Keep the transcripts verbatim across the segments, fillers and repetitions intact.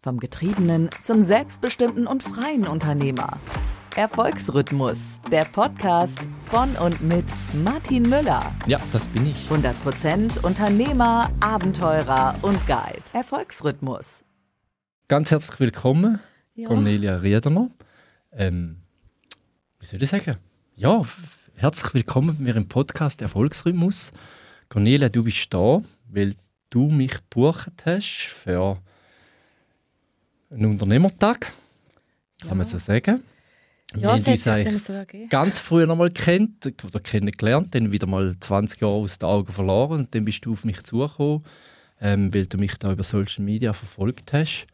Vom Getriebenen zum selbstbestimmten und freien Unternehmer. Erfolgsrhythmus, der Podcast von und mit Martin Müller. Ja, das bin ich. hundert Prozent Unternehmer, Abenteurer und Guide. Erfolgsrhythmus. Ganz herzlich willkommen, Ja. Cornelia Riederner. Ähm, wie soll ich sagen? Ja, f- herzlich willkommen bei mir im Podcast Erfolgsrhythmus. Cornelia, du bist da, weil du mich gebucht hast für einen Unternehmertag. Kann Ja. man so sagen. Wir Ja, haben es hat uns sich eigentlich dann so ergeben. ganz früh noch mal kennt oder kennengelernt, dann wieder mal zwanzig Jahre aus den Augen verloren und dann bist du auf mich zugekommen, ähm, weil du mich da über Social Media verfolgt hast.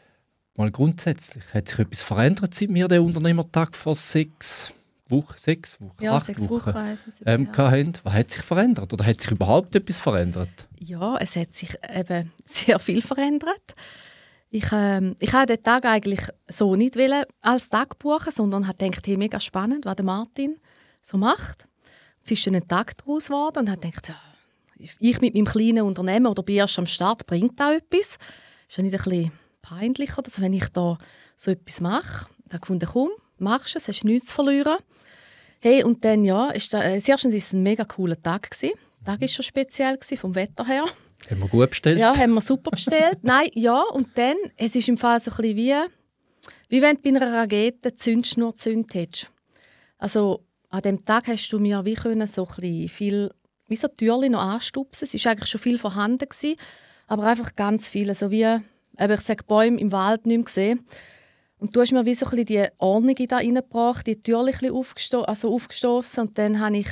Mal grundsätzlich, hat sich etwas verändert, seit wir den Unternehmertag vor sechs Wochen, sechs Wochen, Ja, acht sechs Wochen, Wochen heissen sie. ähm, ja. hatten? Was hat sich verändert oder hat sich überhaupt etwas verändert? ja, es hat sich eben sehr viel verändert. Ich, ähm, ich wollte den Tag eigentlich so nicht wollen als Tag buchen, sondern habe gedacht, hey, mega spannend, was der Martin so macht. Es ist dann ein Tag daraus geworden und habe gedacht, ja, ich mit meinem kleinen Unternehmen oder bin erst am Start, bringt da etwas? Ist ja nicht ein bisschen peinlich, oder? Also wenn ich da so etwas mache. Da habe ich gefunden, komm, machst du es, hast nichts zu verlieren. Hey, und dann, ja, ist da, äh, erstens war es ein mega cooler Tag gewesen. Der Tag war schon speziell gewesen, vom Wetter her. Haben wir gut bestellt? Ja, haben wir super bestellt. Nein, ja, und dann, es ist im Fall so ein bisschen wie, wie wenn du bei einer Rakete die Zündschnur gezündet hättest. Also an dem Tag hast du mir wie können so ein bisschen viel, wie so Türchen noch anstupsen. Es war eigentlich schon viel vorhanden gewesen, aber einfach ganz viel, so wie, eben, ich sage, Bäume im Wald nicht mehr gesehen. Und du hast mir wie so ein bisschen die Ordnung da reingebracht, die Türchen ein bisschen aufgesto- also aufgestoßen und dann habe ich,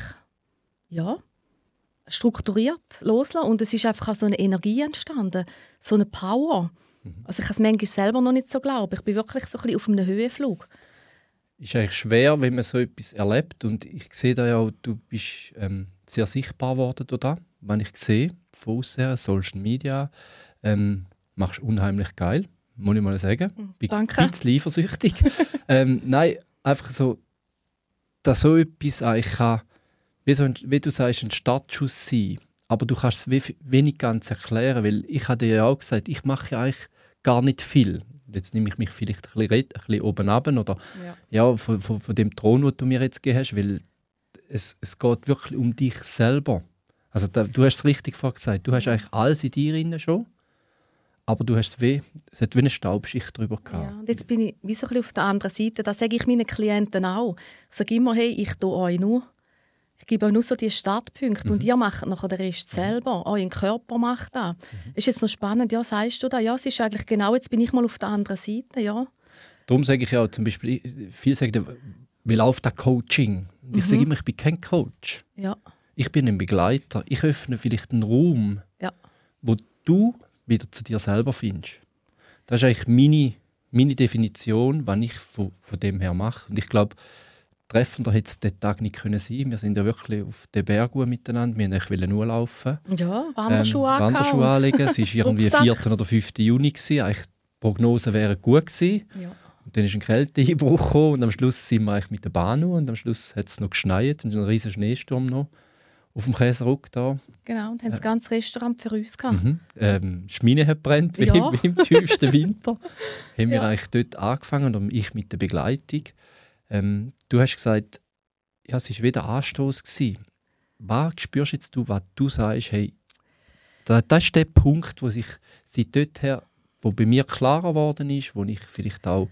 ja, strukturiert loslassen und es ist einfach auch so eine Energie entstanden, so eine Power. Also ich kann es manchmal selber noch nicht so glauben. Ich bin wirklich so ein bisschen auf einem Höhenflug. Ist eigentlich schwer, wenn man so etwas erlebt und ich sehe da ja auch, du bist ähm, sehr sichtbar geworden da, wenn ich sehe, von außen her, Social Media, ähm, machst unheimlich geil, muss ich mal sagen. Bin Danke. ein bisschen eifersüchtig. ähm, nein, einfach so, dass so etwas eigentlich kann, wie, so ein, wie du sagst, ein Startschuss sein, aber du kannst es we- wenig ganz erklären, weil ich habe dir ja auch gesagt, ich mache ja eigentlich gar nicht viel. Jetzt nehme ich mich vielleicht ein bisschen, red- ein bisschen oben runter oder Ja. ja, von, von, von dem Thron, den du mir jetzt gegeben hast, weil es, es geht wirklich um dich selber. Also da, du hast es richtig vorhin gesagt, du hast eigentlich alles in dir drin schon, aber du hast es wie, es hat wie eine Staubschicht drüber gehabt. Ja, und jetzt bin ich wie so ein bisschen auf der anderen Seite. Das sage ich meinen Klienten auch. Ich sage immer, hey, ich tue euch nur. Ich gebe euch nur so die Startpunkte und ihr macht nachher den Rest selber. Euer Körper macht das. Ist jetzt noch spannend, ja, sagst du das? Ja, es ist eigentlich genau, jetzt bin ich mal auf der anderen Seite, ja. Darum sage ich ja auch zum Beispiel, viele sagen, wie läuft das Coaching? Und ich sage immer, ich bin kein Coach. Ja, Ich bin ein Begleiter. Ich öffne vielleicht einen Raum, ja. wo du wieder zu dir selber findest. Das ist eigentlich meine, meine Definition, was ich von, von dem her mache. Und ich glaube, treffender hätte es den Tag nicht können sein. Wir sind ja wirklich auf den Berg miteinander. Wir wollten eigentlich nur laufen. Ja, Wanderschuhe Ähm, angehauen. Wanderschuhe anlegen. Es war irgendwie Rucksack. vierten oder fünften Juni. Gewesen. Eigentlich, die Prognosen wären gut gewesen. Ja. Und dann ist ein Kälteeinbruch gekommen und am Schluss sind wir eigentlich mit der Bahn noch. Und am Schluss hat es noch geschneit. Es war ein riesiger Schneesturm noch auf dem Käseruck da. Genau, und haben das ganze Restaurant für uns gehabt. Mhm. Ähm, die Schmine hat brennt, wie, Ja. im- wie im tiefsten Winter. Haben wir Ja. eigentlich dort angefangen und ich mit der Begleitung. Ähm, du hast gesagt, ja, es war wieder Anstoß gewesen. Was spürst jetzt du, was du sagst, hey, da, das ist der Punkt, wo sich seit dort her, wo bei mir klarer geworden ist, wo ich vielleicht auch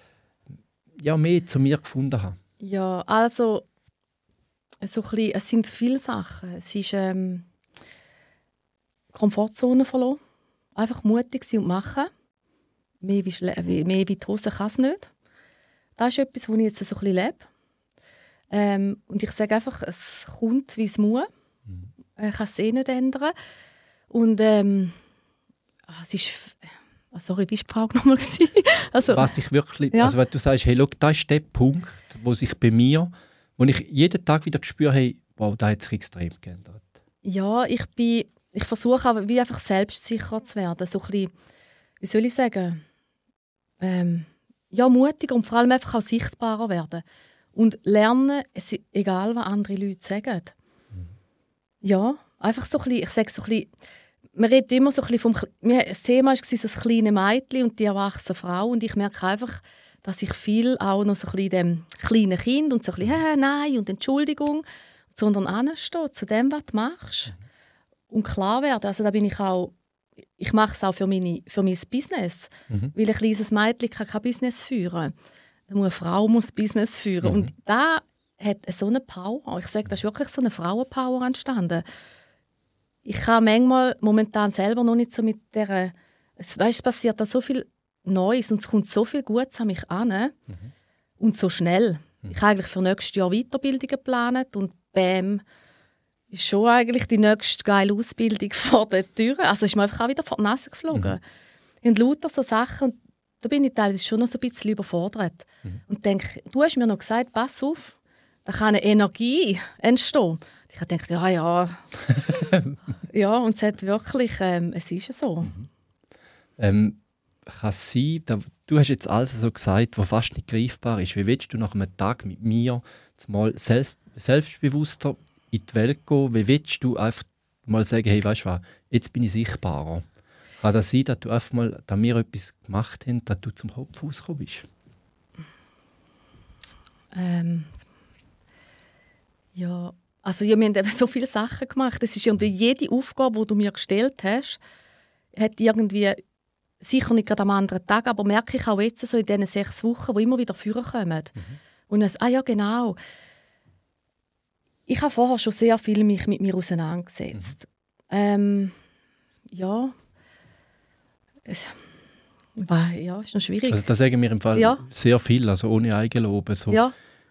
ja, mehr zu mir gefunden habe. Ja, also so ein bisschen, es sind viele Sachen. Es ist ähm, Komfortzone verloren. Einfach mutig sein und machen. Mehr wie, schle- wie, mehr wie die Hose kann es nicht. Das ist etwas, was ich jetzt so ein bisschen lebe. Ähm, und ich sage einfach, es kommt, wie es muss. Ich kann es eh nicht ändern. Und ähm, ah, es ist... Ah, sorry, wie war die Frage nochmal? also, Was ich wirklich, Ja. also wenn du sagst, hey, schau, das ist der Punkt, wo sich bei mir, wo ich jeden Tag wieder spüre, hey, wow, da hat sich extrem geändert. Ja, ich bin, ich versuche aber wie einfach selbstsicher zu werden. So ein bisschen, wie soll ich sagen, ähm, ja, mutiger und vor allem einfach auch sichtbarer werden. Und lernen, es ist egal, was andere Leute sagen. Ja, einfach so ein bisschen, ich sage so ein bisschen, man redet immer so ein bisschen vom... Das Thema war so das kleine Mädchen und die erwachsene Frau. Und ich merke einfach, dass ich viel auch noch so ein bisschen dem kleinen Kind und so ein bisschen «Hä, nein» und «Entschuldigung», sondern anstehen zu dem, was du machst. Und klar werden. Also da bin ich auch... Ich mache es auch für, meine, für mein Business. Mhm. Weil ein kleines Mädchen kann kein Business führen. Eine Frau muss Business führen. Mhm. Und da hat so eine Power. Ich sage, da ist wirklich so eine Frauenpower entstanden. Ich kann manchmal momentan selber noch nicht so mit der... Es, weißt, es passiert da so viel Neues und es kommt so viel Gutes an mich an. Mhm. Und so schnell. Mhm. Ich habe eigentlich für nächstes Jahr Weiterbildungen geplant und bam, ist schon eigentlich die nächste geile Ausbildung vor der Tür. Also ist mir einfach auch wieder vor die Nase geflogen. Mhm. Und lauter so Sachen, und da bin ich teilweise schon noch so ein bisschen überfordert. Mhm. Und denke, du hast mir noch gesagt, pass auf, da kann eine Energie entstehen. Ich habe gedacht, ja, ja. ja, und es hat wirklich, ähm, es ist so. Mhm. Ähm, kann es sein, da, du hast jetzt alles so gesagt, was fast nicht greifbar ist. Wie willst du nach einem Tag mit mir mal selbst, selbstbewusster in die Welt gehen? Wie willst du einfach mal sagen, hey, weißt du was, jetzt bin ich sichtbarer? Kann das sein, dass du einfach mal, dass wir etwas gemacht haben, dass du zum Kopf rausgekommen bist? Ähm, ja, also ja, wir haben eben so viele Sachen gemacht. Es ist irgendwie jede Aufgabe, die du mir gestellt hast, hat irgendwie, sicher nicht gerade am anderen Tag, aber merke ich auch jetzt so in diesen sechs Wochen, die immer wieder vorkommen. Mhm. Und dann, ah ja, genau. Ich habe vorher schon sehr viel mich mit mir auseinandergesetzt. Mhm. Ähm, ja, es war, ja, ist noch schwierig. Also da sagen wir im Fall ja. sehr viel, also ohne Eigenlob. So. Ja.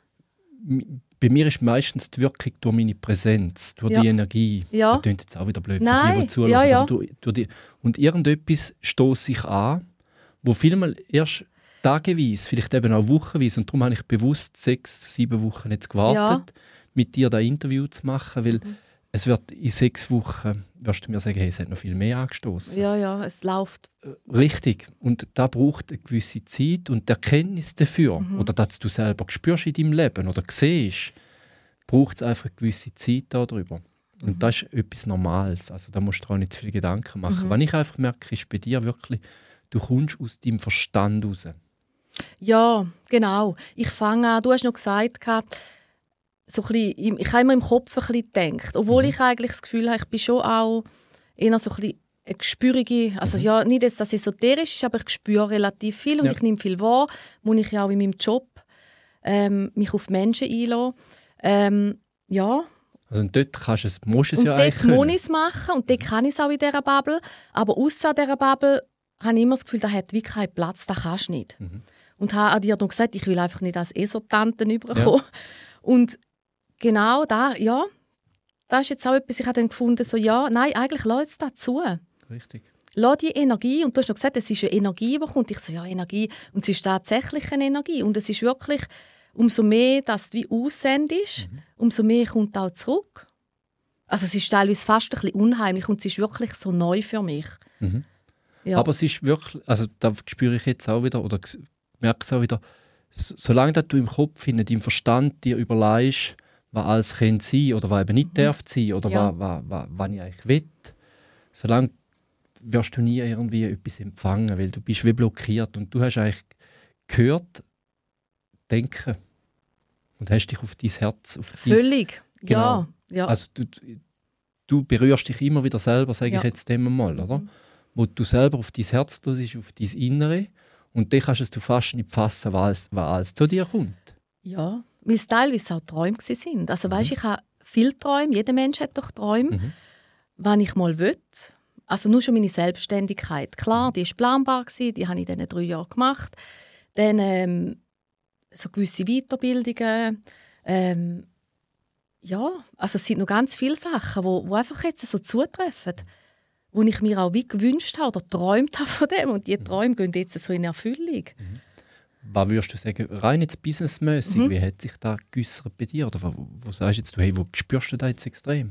Bei mir ist meistens die Wirkung durch meine Präsenz, durch ja. die Energie. Ja. Das klingt jetzt auch wieder blöd Nein. für die, die zuhören. Ja, ja. Durch, durch die, und irgendetwas stoße ich an, wo vielmal erst tageweise, vielleicht eben auch wochenweise, und darum habe ich bewusst sechs, sieben Wochen jetzt gewartet, ja. mit dir das Interview zu machen, weil mhm. es wird in sechs Wochen, wirst du mir sagen, hey, es hat noch viel mehr angestoßen. Ja, ja, es läuft. Richtig. Und da braucht eine gewisse Zeit und die Erkenntnis dafür, mhm. oder dass du selber spürst in deinem Leben oder siehst, braucht es einfach eine gewisse Zeit darüber. Mhm. Und das ist etwas Normales. Also da musst du auch nicht zu viele Gedanken machen. Mhm. Was ich einfach merke, ist bei dir wirklich, du kommst aus deinem Verstand raus. Ja, genau. Ich fange an, du hast noch gesagt, so ein bisschen, ich habe immer im Kopf ein bisschen gedacht. Obwohl mhm. ich eigentlich das Gefühl habe, ich bin schon auch eher so ein bisschen eine gespürige, also mhm. ja, nicht, dass das esoterisch ist, aber ich spüre relativ viel und ja. ich nehme viel wahr, muss ich ja auch in meinem Job ähm, mich auf Menschen einlassen. Ähm, ja. Also und dort kannst du es, musst du es und ja eigentlich können. Und dort muss ich es machen und dort kann ich es auch in dieser Bubble, aber außer dieser Bubble habe ich immer das Gefühl, da hat wirklich keinen Platz, das kannst du nicht. Mhm. Und habe dir dann gesagt, ich will einfach nicht als Esotanten überkommen. Ja. Und genau da, ja, das ist jetzt auch etwas, ich habe dann gefunden, so ja, nein, eigentlich lass jetzt das zu. Richtig. Lass die Energie, und du hast noch gesagt, es ist eine Energie, die kommt. Ich so, ja, Energie, und es ist tatsächlich eine Energie. Und es ist wirklich, umso mehr, dass du wie aussendest, mhm. umso mehr kommt auch zurück. Also es ist teilweise fast ein bisschen unheimlich und es ist wirklich so neu für mich. Mhm. Ja. Aber es ist wirklich, also da spüre ich jetzt auch wieder, oder merke es auch wieder, solange du im Kopf, in deinem Verstand dir überlegst, was alles könnte sein oder was eben nicht mhm. darf sein oder ja. was, was, was, was ich eigentlich will, solange wirst du nie irgendwie etwas empfangen, weil du bist wie blockiert und du hast eigentlich gehört, denken und hast dich auf dein Herz, auf völlig, dein, genau, ja, ja. Also du, du berührst dich immer wieder selber, sage ja. ich jetzt dem mal, oder? Mhm. Wo du selber auf dein Herz tust, auf dein Innere und dann kannst du fast nicht fassen, was, was alles zu dir kommt. Ja, weil es teilweise auch Träume waren. Also weißt, mhm. ich habe viele Träume, jeder Mensch hat doch Träume, mhm. wann ich mal will. Also nur schon meine Selbstständigkeit. Klar, die war planbar, die habe ich in diesen drei Jahren gemacht. Dann ähm, so gewisse Weiterbildungen. Ähm, ja, also es sind noch ganz viele Sachen, die wo, wo einfach jetzt so zutreffen, wo ich mir auch wie gewünscht habe oder geträumt habe von dem. Und diese Träume gehen jetzt so in Erfüllung. Mhm. Was würdest du sagen, rein jetzt businessmäßig, mhm. wie hat sich das geäussert bei dir? Oder wo, wo sagst jetzt du, hey, wo spürst du das jetzt extrem?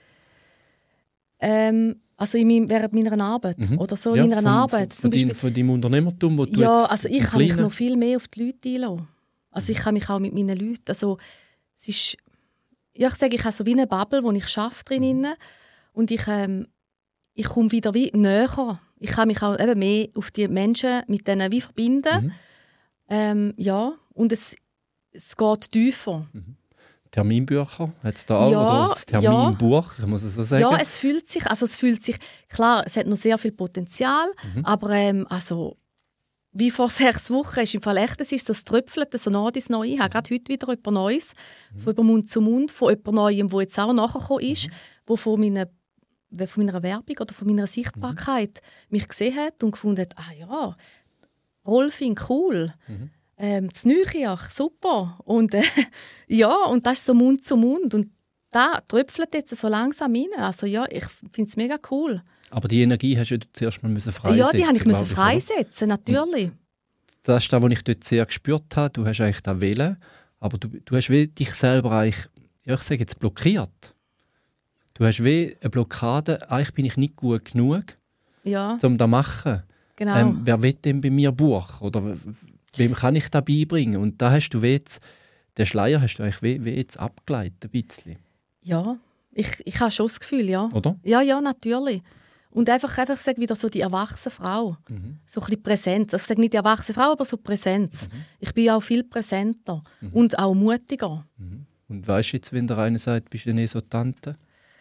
Ähm, also in meinem, während meiner Arbeit mhm. oder so ja, in meiner von, Arbeit. Von, von, dein, von deinem Unternehmertum, wo du ja, jetzt also ich kann mich noch viel mehr auf die Leute einlassen. Also ich kann mich auch mit meinen Leuten, also es ist, ja, ich sage, ich habe so wie eine Bubble, wo ich arbeite drin mhm. und ich, ähm, ich komme wieder wie näher. Ich kann mich auch eben mehr auf die Menschen mit denen wie verbinden. Mhm. Ähm, ja, und es, es geht tiefer. Mhm. Terminbücher hat es da auch? Ja, Oder das Terminbuch, ja. muss ich so sagen? Ja, es fühlt sich, also es fühlt sich, klar, es hat noch sehr viel Potenzial, Mhm. aber ähm, also, wie vor sechs Wochen ist im Fall echt, es ist so, es tröpfelt so nah ins Neue. Ich habe gerade heute wieder etwas Neues, Mhm. von über Mund zu Mund, von jemand Neuem, der jetzt auch nachgekommen ist, Mhm. wo von meiner, von meiner Werbung oder von meiner Sichtbarkeit Mhm. mich gesehen hat und gefunden hat, ah ja, Rolfing, cool. Mhm. Ähm, das Nüchiach, super. Und, äh, ja, und das ist so Mund zu Mund. Und da tröpfelt jetzt so langsam rein. Also ja, ich finde es mega cool. Aber die Energie hast du zuerst mal müssen freisetzen. Ja, die habe ich müssen glaub freisetzen, natürlich. Und das ist das, was ich dort sehr gespürt habe. Du hast eigentlich das Willen, aber du, du hast wie dich selber eigentlich, ja, ich sage jetzt, blockiert. Du hast wie eine Blockade, eigentlich bin ich nicht gut genug, Ja, um das zu machen. genau. Ähm, wer will denn bei mir buchen? Oder w- wem kann ich das beibringen? Und da hast du wie jetzt, den Schleier hast du eigentlich wie, wie jetzt abgeleitet, ein bisschen. Ja, ich, ich habe schon das Gefühl, ja. Oder? Ja, ja, natürlich. Und einfach, einfach ich sage wieder so die erwachsene Frau. Mhm. So ein bisschen Präsenz. Ich sage nicht die erwachsene Frau, aber so Präsenz. Mhm. Ich bin auch viel präsenter Mhm. und auch mutiger. Mhm. Und weißt du jetzt, wenn der eine sagt, bist du eine Esotante?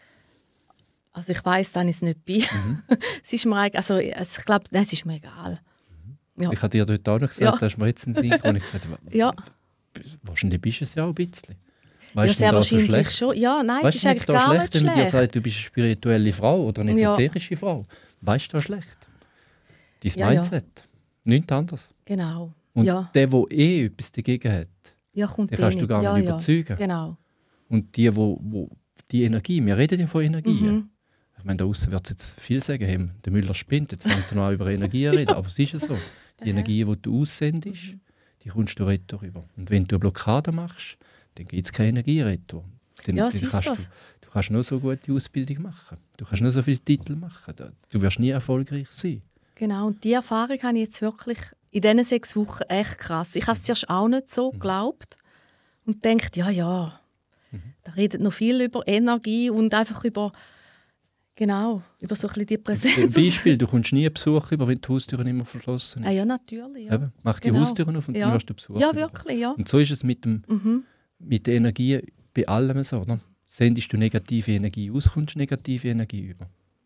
Also ich weiss, dass ich es nicht bin. Mhm. es ist mir eigentlich, also ich glaube, es ist mir egal. Ja. Ich habe dir dort auch noch gesagt, Ja. da hast du mir jetzt einen Sieg. Und ich gesagt, Ja, wahrscheinlich bist du es ja auch ein bisschen. ja Weißt du, sehr denn da so wahrscheinlich schlecht? schon. Ja, nein, Weißt es du, ist jetzt eigentlich da gar schlecht, nicht wenn man dir schlecht. sagt, du bist eine spirituelle Frau oder eine Ja. esoterische Frau? Weißt du, da schlecht? Dein Ja, ja. Mindset. Nichts anderes. Genau. Und ja, der, der eh etwas dagegen hat, ja, kommt den eh kannst du nicht. gar ja, nicht ja. überzeugen. Genau. Und die, wo, wo die Energie, wir reden ja von Energie. Mhm. Ich meine, da außen wird es jetzt viel sagen, hey, der Müller spinnt, jetzt fängt er noch an über Energie zu reden. Aber es ist ja so. Die Aha. Energie, die du aussendest, die kommst du retour rüber. Und wenn du eine Blockade machst, dann gibt es keine Energie retour. Dann, Ja, dann es ist kannst so. du, du kannst nur so gute Ausbildung machen. Du kannst nur so viele Titel machen. Du wirst nie erfolgreich sein. Genau, und diese Erfahrung habe ich jetzt wirklich in diesen sechs Wochen echt krass. Ich habe es zuerst auch nicht so geglaubt und denkt, ja, ja, Mhm. da redet noch viel über Energie und einfach über, genau, über so ein bisschen die Ein Präsenz. Beispiel, du kommst nie Besuch über, wenn die Haustüren immer verschlossen Ah, ist. ja, natürlich. Ja, Eben, mach die Genau. Haustüren auf und Ja. dann wirst du Besuch ja über. wirklich, ja. Und so ist es mit, dem, Mhm. mit der Energie bei allem so. Oder? Sendest du negative Energie aus, kommst du negative Energie über.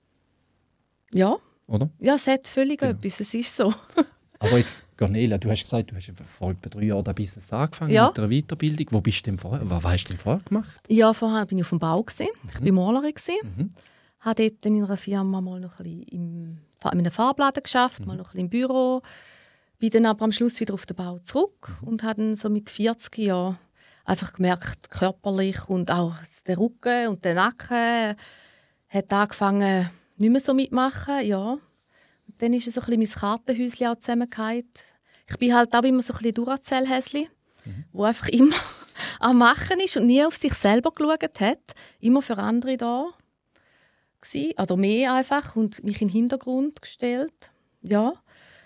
Ja. Oder? Ja, es hat völlig Genau. etwas, es ist so. Aber jetzt, Cornelia, du hast gesagt, du hast vor etwa drei Jahren das Business angefangen Ja. mit einer Weiterbildung. Wo bist du denn vorher? Was hast du denn vorher gemacht? Ja, vorher bin ich auf dem Bau. Gewesen. Ich war Malerin. Gewesen. Mhm. Habe dort in einer Firma mal noch ein bisschen im, in einem Farbladen geschafft, Mhm. mal noch ein bisschen im Büro. Bin dann aber am Schluss wieder auf den Bau zurück Mhm. und habe dann so mit vierzig Jahren einfach gemerkt, körperlich und auch der Rücken und der Nacken hat angefangen, nicht mehr so mitmachen. Ja. Und dann ist so ein bisschen mein Kartenhäuschen auch zusammengefallen. Ich bin halt auch immer so ein bisschen Duracell-Häschen, Mhm. wo einfach immer am Machen ist und nie auf sich selber geschaut hat. Immer für andere da gsi, oder mehr einfach, und mich in den Hintergrund gestellt. Ja.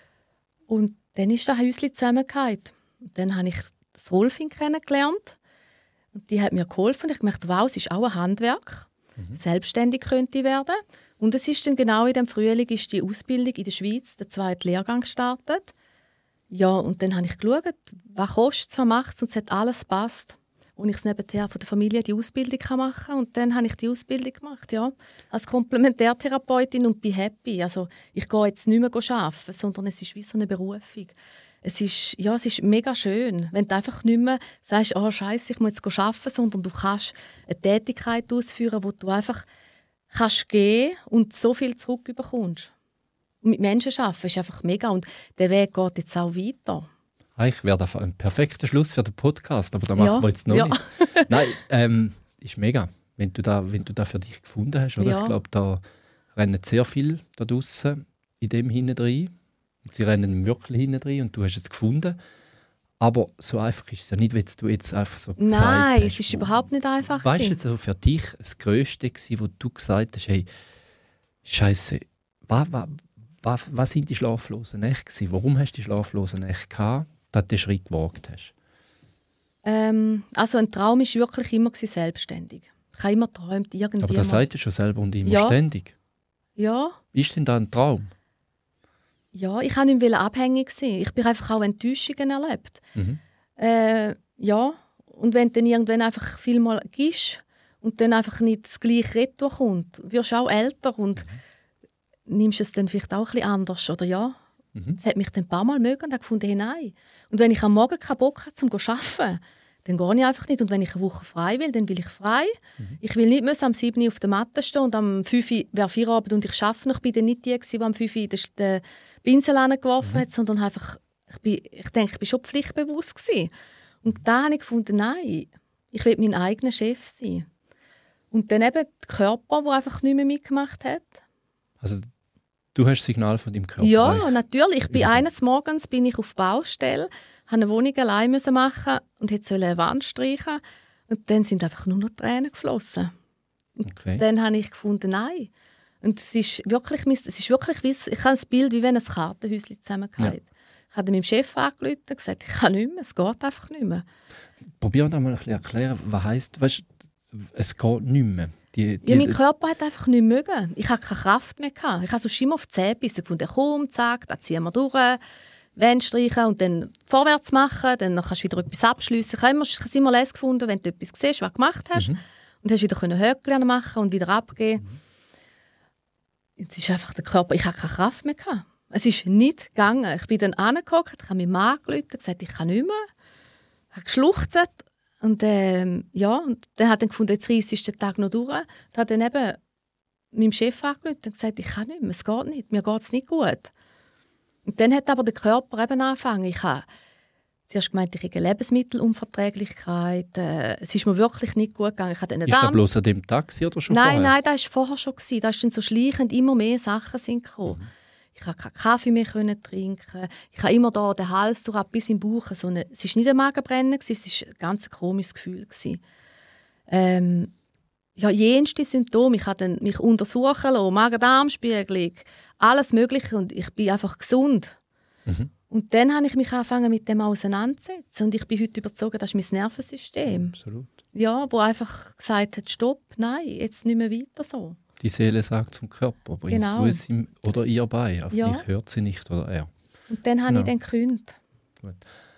Und dann ist das Häuschen zusammengefallen. Und dann habe ich das Rolfing kennengelernt. Und die hat mir geholfen. Ich dachte, wow, es ist auch ein Handwerk. Mhm. Selbstständig könnte ich werden. Und es ist dann genau in dem Frühling ist die Ausbildung in der Schweiz, der zweite Lehrgang gestartet. Ja, und dann habe ich geschaut, was kostet es, was macht es, und es hat alles gepasst. Und ich nebenher von der Familie die Ausbildung machen kann. Und dann habe ich die Ausbildung gemacht, ja, als Komplementärtherapeutin, und bin happy. Also ich gehe jetzt nicht mehr arbeiten, sondern es ist wie so eine Berufung. Es ist, ja, es ist mega schön, wenn du einfach nicht mehr sagst, oh Scheiße, ich muss jetzt arbeiten, sondern du kannst eine Tätigkeit ausführen, wo du einfach kannst gehen und so viel zurückbekommst. Und mit Menschen arbeiten ist einfach mega, und der Weg geht jetzt auch weiter. Eigentlich wäre das ein perfekter Schluss für den Podcast, aber da machen Ja, wir jetzt noch ja. nicht. Nein, ähm, ist mega, wenn du da, wenn du da für dich gefunden hast. Oder? Ja. Ich glaube, da rennen sehr viele da draussen in dem hinein rein. Und sie rennen wirklich hinein rein und du hast es gefunden. Aber so einfach ist es ja nicht, wenn du jetzt einfach so gesagt Nein, hast. es ist überhaupt nicht einfach. Weißt du, gewesen. jetzt so für dich das Größte gewesen, wo du gesagt hast, hey, Scheiße, was, was, was, was sind die schlaflosen Nächte gewesen? Warum hast du die schlaflosen Nächte gehabt, dass du den Schritt gewagt hast? Ähm, also ein Traum war wirklich immer gewesen, selbstständig. Ich habe immer geträumt, irgendwie Aber das mal- sagt er schon selber und immer Ja. ständig. Ja. Ist denn da ein Traum? Ja, ich wollte nicht mehr abhängig sein. Ich bin einfach auch Enttäuschungen erlebt. Mhm. Äh, ja, und wenn du dann irgendwann einfach viel mal gibst und dann einfach nicht das gleiche Retour kommt, wirst du auch älter und mhm. nimmst es dann vielleicht auch ein bisschen anders, oder ja? Mhm. Das hat mich dann ein paar Mal mögen und habe gefunden, hey, nein. Und wenn ich am Morgen keinen Bock habe, um zu arbeiten, dann gehe ich einfach nicht. Und wenn ich eine Woche frei will, dann will ich frei. Mhm. Ich will nicht müssen am sieben Uhr auf der Matte stehen und am fünf Uhr wäre Feierabend und ich arbeite noch. Ich bin dann nicht die, die am fünf Uhr den Pinsel angeworfen mhm. hat, sondern einfach, ich, bin, ich denke, ich war schon pflichtbewusst gewesen. Und da habe ich gefunden, nein, ich will mein eigener Chef sein. Und dann eben der Körper, der einfach nicht mehr mitgemacht hat. Also du hast das Signal von deinem Körper? Ja, natürlich. Ich bin eines Morgens bin ich auf der Baustelle, musste eine Wohnung allein machen und wollte eine Wand streichen. Und dann sind einfach nur noch Tränen geflossen. Und okay. Dann habe ich gefunden, nein. Und es ist wirklich, es ist wirklich wie, ich habe ein Bild, wie wenn ein Kartenhäuschen zusammengeht. Ja. Ich habe meinem Chef angerufen und gesagt, ich kann nicht mehr, es geht einfach nicht mehr. Probier doch mal ein bisschen erklären, was heisst, weißt, es geht nicht mehr. Die, die, ja, mein Körper hat einfach nicht mögen. Ich hatte keine Kraft mehr. Gehabt. Ich habe so immer auf die Zähne gebissen. Ich fand, komm, zack, da ziehen wir durch, Wände streichen und dann vorwärts machen, dann kannst du wieder etwas abschliessen. Ich habe immer, ich habe immer les gefunden, wenn du etwas siehst, was du gemacht hast, mhm. und hast wieder Höckchen machen und wieder abgeben. Mhm. Jetzt ist einfach der Körper, ich hatte keine Kraft mehr. Gehabt. Es ist nicht gegangen. Ich bin dann angehockt, ich habe meinen Mann angerufen und gesagt, ich kann nicht mehr. Ich habe geschluchzt. Und, ähm, ja, und dann hat er gefunden, jetzt reisse ich den Tag noch durch. Und hat dann eben meinem Chef angerufen und gesagt, ich kann nicht mehr, es geht nicht, mir geht es nicht gut. Und dann hat aber der Körper eben angefangen. Ich habe zuerst gemeint, ich habe eine Lebensmittelunverträglichkeit. Äh, es ist mir wirklich nicht gut gegangen. Ich hatte eine ist das bloß an dem Tag oder schon nein, vorher? Nein, das war vorher schon. Da ist dann so schleichend immer mehr Sachen sind gekommen. Mhm. Ich konnte keinen Kaffee mehr trinken. Ich habe immer da den Hals durch, bis im Bauch. So eine, es war nicht ein Magenbrennen, es war ein ganz komisches Gefühl. Ähm, ja, jenste Symptome. Ich habe mich untersuchen lassen, Magen-Darm-Spiegelung, alles Mögliche. Und ich bin einfach gesund. Mhm. Und dann habe ich mich angefangen, mit dem auseinanderzusetzen. Und ich bin heute überzeugt, das ist mein Nervensystem. Absolut. Ja, wo einfach gesagt hat, stopp, nein, jetzt nicht mehr weiter so. Die Seele sagt zum Körper, bring genau. es ihm oder ihr bei. Auf ja. mich hört sie nicht oder er. Und dann habe genau. ich dann gekündigt. Gut.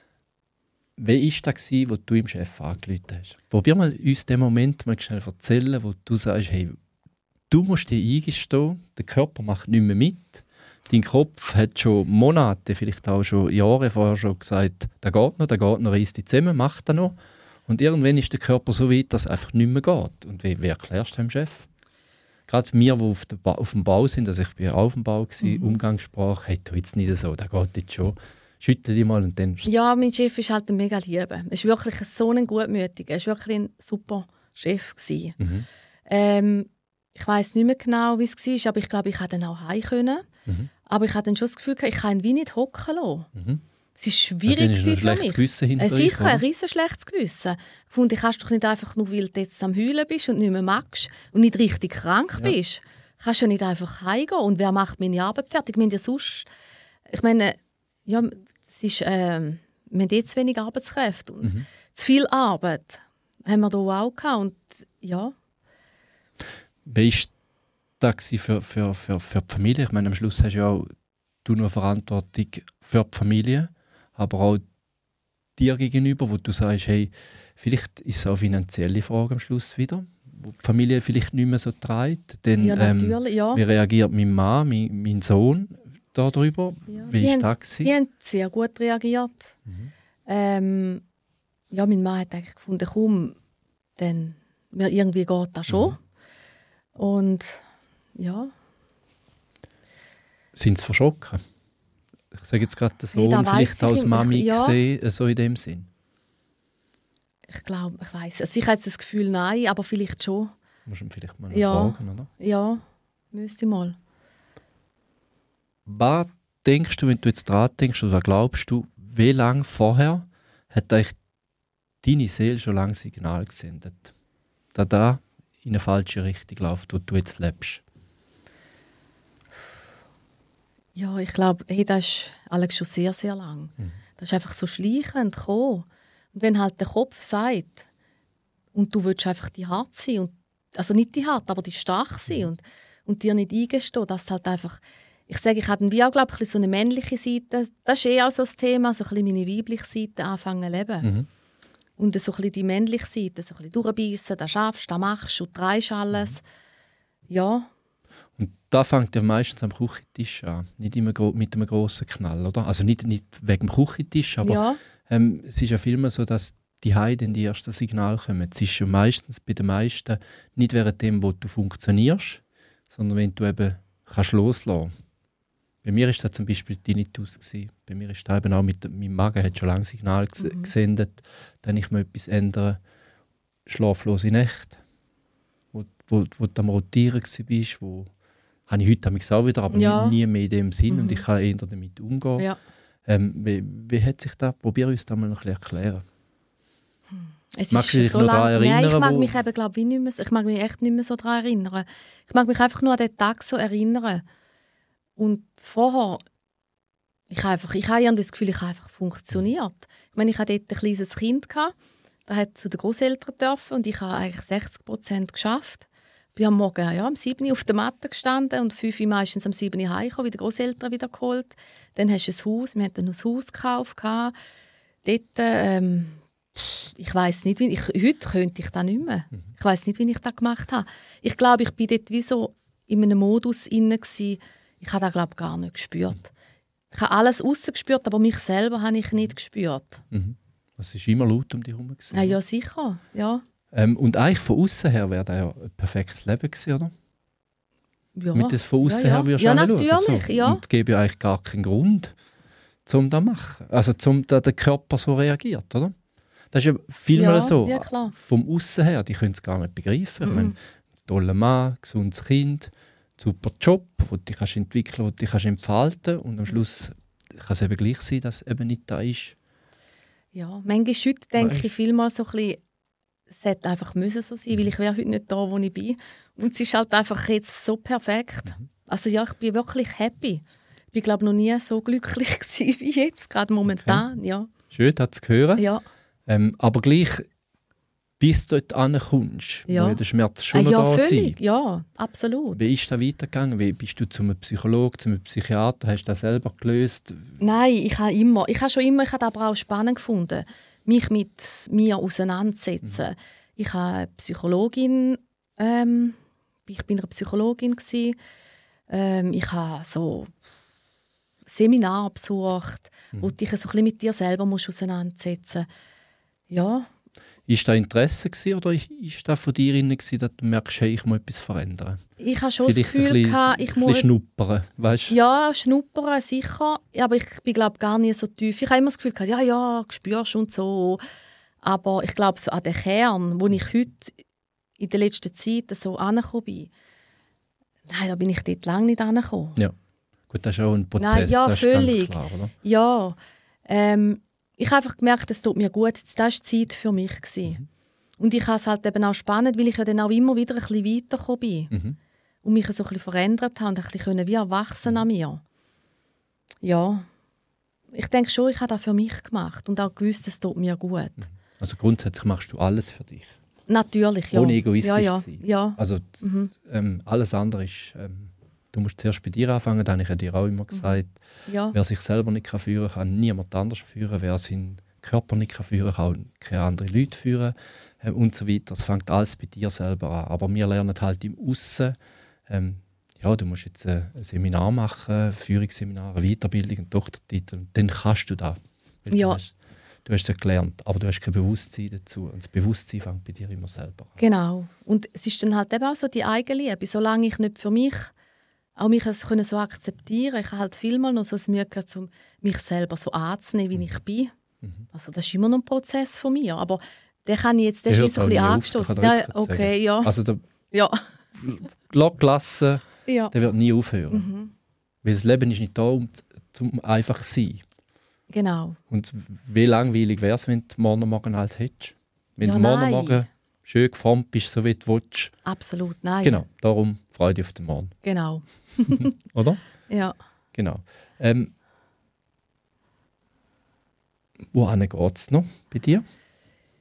Wie war das, wo du im Chef angerufen hast? Probier mal uns den Moment mal schnell erzählen, wo du sagst, hey, du musst dir eingestehen, der Körper macht nicht mehr mit. Dein Kopf hat schon Monate, vielleicht auch schon Jahre vorher schon gesagt, der geht noch, der geht noch, reiss dich zusammen, mach das noch. Und irgendwann ist der Körper so weit, dass es einfach nicht mehr geht. Und wie, wie erklärst du dem Chef? Gerade wir, die auf, ba- auf dem Bau sind, also ich war auf dem Bau, gewesen, mhm. Umgangssprache, hey, tu jetzt nicht so, der geht jetzt schon. Schüttel dich mal und dann... Ja, mein Chef ist halt ein mega Liebe. Er ist wirklich so ein Gutmütiger. Er war wirklich ein super Chef. Mhm. Ähm, ich weiss nicht mehr genau, wie es war, aber ich glaube, ich konnte dann auch heim können. Mhm. Aber ich hatte dann schon das Gefühl, ich kann ihn wie nicht hocken lassen. Mhm. Es war schwierig ja, für mich. Gewissen äh, sicher, ein riesen schlechtes Gewissen. Ich fand, ich kannst doch nicht einfach nur, weil du jetzt am Heulen bist und nicht mehr magst und nicht richtig krank ja. bist, kannst du nicht einfach heimgehen. Und wer macht meine Arbeit fertig? Ich meine, ja sonst, ich meine, ja, es ist, äh, wir haben jetzt wenig Arbeitskräfte und mhm. zu viel Arbeit haben wir hier auch gehabt. Und, ja. Wie war das für, für, für, für die Familie? Ich meine, am Schluss hast du ja auch du nur Verantwortung für die Familie, aber auch dir gegenüber, wo du sagst, hey, vielleicht ist es auch eine finanzielle Frage am Schluss wieder, wo die Familie vielleicht nicht mehr so trägt. Dann, ja, natürlich, ja. Ähm, wie reagiert mein Mann, mein, mein Sohn darüber? Ja, wie war das? Die haben sehr gut reagiert. Mhm. Ähm, ja, mein Mann hat eigentlich gefunden, komm, dann, irgendwie geht das schon. Mhm. Und ja. Sind sie verschrocken? Ich sage jetzt gerade, der Sohn hey, vielleicht als Mami ich, ja. gesehen, so in dem Sinn. Ich glaube, ich weiss. Also ich habe jetzt das Gefühl, nein, aber vielleicht schon. Musst du ihn vielleicht mal ja. fragen, oder? Ja, müsste ich mal. Was denkst du, wenn du jetzt dran denkst, oder glaubst du, wie lange vorher hat eigentlich deine Seele schon lange Signal gesendet, dass da in eine falsche Richtung läuft, wo du jetzt lebst? Ja, ich glaube, hey, das ist alles schon sehr, sehr lang. Mhm. Das ist einfach so schleichend gekommen. Und wenn halt der Kopf sagt, und du willst einfach die hart sein, und, also nicht die hart, aber die stark sein, mhm. und, und dir nicht eingestehen, dass halt einfach, ich sage, ich hatte wie auch, glaube ich, so eine männliche Seite, das ist eh auch so das Thema, so ein bisschen meine weibliche Seite anfangen zu leben. Mhm. Und so ein bisschen die männliche Seite, so ein bisschen durchbeissen, das schaffst, das machst du, trägst alles. Mhm. Ja. Und da fängt ja meistens am Küchentisch an, nicht immer mit einem grossen Knall, oder? Also nicht, nicht wegen dem Küchentisch, aber ja. ähm, es ist ja vielmehr so, dass die Heide in die ersten Signale kommen. Es ist ja meistens bei den meisten nicht während dem, wo du funktionierst, sondern wenn du eben kannst loslassen. Bei mir war das zum Beispiel Tinnitus. Bei mir ist das eben auch mit meinem Magen hat schon lange Signal ges- mhm. gesendet, dann ich mir etwas ändern. Schlaflose Nächte, wo, wo, wo du am Rotieren warst, wo habe ich heute auch wieder, aber ja. nie, nie mehr in dem Sinn mhm. und ich kann eher damit umgehen. Ja. Ähm, wie, wie hat sich das, probier uns das mal noch ein bisschen erklären. Es Magst ist du dich so noch lang... daran erinnern? Nein, ich mag wo... mich eben, glaub, wie nicht mehr, ich mag mich echt nicht mehr so daran erinnern. Ich mag mich einfach nur an den Tag so erinnern. Und vorher, ich habe einfach, ich habe das Gefühl, ich habe einfach funktioniert. Ich meine, ich hatte dort ein kleines Kind, gehabt, das hat zu den Großeltern dürfen und ich habe eigentlich sechzig Prozent geschafft. Ich bin am Morgen ja, um sieben Uhr auf der Matte gestanden und fünf Uhr meistens um sieben Uhr heimgekommen, wieder Großeltern wieder geholt. Dann hast du ein Haus, wir hatten ein Haus gekauft. Dort, ähm, ich weiss nicht, wie ich, heute könnte ich das nicht mehr. Ich weiss nicht, wie ich das gemacht habe. Ich glaube, ich war dort wie so in einem Modus inne gsi. Ich habe das, glaube ich, gar nicht gespürt. Ich habe alles aussen gespürt, aber mich selber habe ich nicht gespürt. Mhm. Es war immer laut um dich herum. Ja, ja, sicher. Ja. Ähm, und eigentlich von außen her wäre das ja ein perfektes Leben gewesen, oder? Ja. Mit das von außen ja, ja. her würdest du ja, anschauen. natürlich, so. ja. Und es gäbe ja eigentlich gar keinen Grund, um das zu machen. Also, um da der Körper so reagiert, oder? Das ist ja vielmal ja, so. Ja, klar. Vom Außen her, die können es gar nicht begreifen. Mhm. Ich meine, toller Mann, gesundes Kind, super Job, wo du dich kannst entwickeln, wo du dich kannst entfalten und am Schluss kann es eben gleich sein, dass es eben nicht da ist. Ja, manchmal heute denke weißt? ich vielmal so ein bisschen, es hätte einfach müssen so sein, weil ich wäre heute nicht da, wo ich bin. Und es ist halt einfach jetzt so perfekt. Mhm. Also ja, ich bin wirklich happy. Ich bin, glaube ich, noch nie so glücklich gewesen wie jetzt, gerade momentan. Okay. Ja. Schön, das zu hören. Ja. Ähm, aber gleich, bis du dort ankommst, ja. wo der Schmerz schon ah, ja, da völlig. sein. Ja, absolut. Wie ist das weitergegangen? Wie bist du zum Psychologen, zum Psychiater? Hast du das selber gelöst? Nein, ich habe immer, ich habe schon immer, ich habe aber auch spannend gefunden, mich mit mir auseinanderzusetzen. Mhm. Ich habe eine Psychologin, ähm, ich bin eine Psychologin gewesen. Ähm, ich habe so Seminare besucht, mhm. wo du dich so ein bisschen mit dir selber musst auseinandersetzen. Ja. Ist das Interesse gewesen, oder ist das von dir drin, dass du merkst, hey, ich muss etwas verändern? Ich habe schon Vielleicht das Gefühl, ein bisschen, gehabt, ich ein muss... schnuppern, weißt? Ja, schnuppern, sicher. Aber ich bin, glaube gar nie so tief. Ich habe immer das Gefühl, gehabt, ja, ja, spürst und so. Aber ich glaube, so an den Kern, wo ich heute in der letzten Zeit so angekommen bin, nein, da bin ich dort lange nicht angekommen. Ja, gut, das ist auch ein Prozess, nein, ja, das ist völlig. ganz klar, oder? Ja, ähm, ich habe einfach gemerkt, es tut mir gut. Das war Zeit für mich. Mhm. Und ich habe es halt eben auch spannend, weil ich ja dann auch immer wieder ein bisschen weitergekommen bin. Mhm. Und mich so ein bisschen verändert habe und ein bisschen wie erwachsen an mir. Ja, ich denke schon, ich habe das für mich gemacht und auch gewusst, es tut mir gut. Also grundsätzlich machst du alles für dich? Natürlich, ja. Ohne egoistisch ja, ja. zu sein? Ja. Also mhm. ähm, alles andere ist... Ähm, du musst zuerst bei dir anfangen, das habe ich ja dir auch immer gesagt. Ja. Wer sich selber nicht führen kann, kann niemand anders führen. Wer seinen Körper nicht führen kann, kann keine anderen Leute führen. Äh, und so weiter. Es fängt alles bei dir selber an. Aber wir lernen halt im Aussen, ähm, ja, du musst jetzt ein Seminar machen, Führungsseminar, eine Weiterbildung, einen Doktortitel. Und dann kannst du das. Ja. Du hast, du hast es gelernt, aber du hast kein Bewusstsein dazu. Und das Bewusstsein fängt bei dir immer selber an. Genau. Und es ist dann halt eben auch so die Eigenliebe. Solange ich nicht für mich auch mich können so akzeptieren. Ich habe halt vielmal noch so das Mühe gehabt, um mich selber so anzunehmen, wie ich bin. Mhm. Also das ist immer noch ein Prozess von mir. Aber den kann ich jetzt, der ist so ein bisschen angestoßen. Ja, okay, ja. Also der ja. Loslassen, ja. der wird nie aufhören. Mhm. Weil das Leben ist nicht da, um zum einfach zu sein. Genau. Und wie langweilig wäre es, wenn du morgen morgen alles hättest? Wenn ja, du morgen nein. morgen schön geformt bist, so wie du willst. Absolut, nein. Genau, darum Freude auf den Morgen. Genau. Oder? Ja. Genau. Ähm, wohin geht es noch bei dir?